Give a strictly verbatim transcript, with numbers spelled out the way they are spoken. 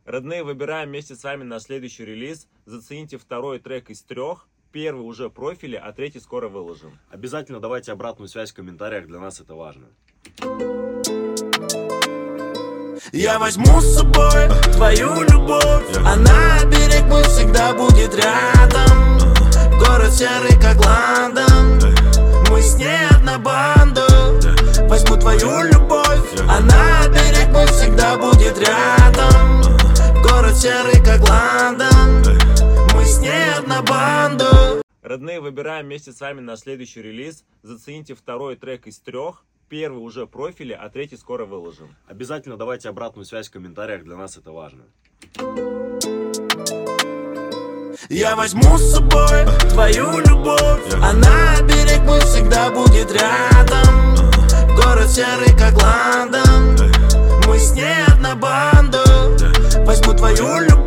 Родные, выбираем вместе с вами на следующий релиз. Зацените второй трек из трех. Первый уже профили, а третий скоро выложим. Обязательно давайте обратную связь в комментариях, для нас это важно. Я возьму с собой твою любовь, а на берег мы всегда будет рядом. Город серый, как Лондон, мы с ней одна банда. Возьму твою любовь, а на берег мы всегда будет рядом. Город серый, как Лондон, мы с ней одна банда. Родные, выбираем вместе с вами на следующий релиз. Зацените второй трек из трех. Первый уже профили, а третий скоро выложим. Обязательно давайте обратную связь в комментариях, для нас это важно. Я возьму с собой твою любовь, а на берег мы всегда будет рядом. Город серый, как Лондон, мы с ней одна банда. Возьму твою любовь.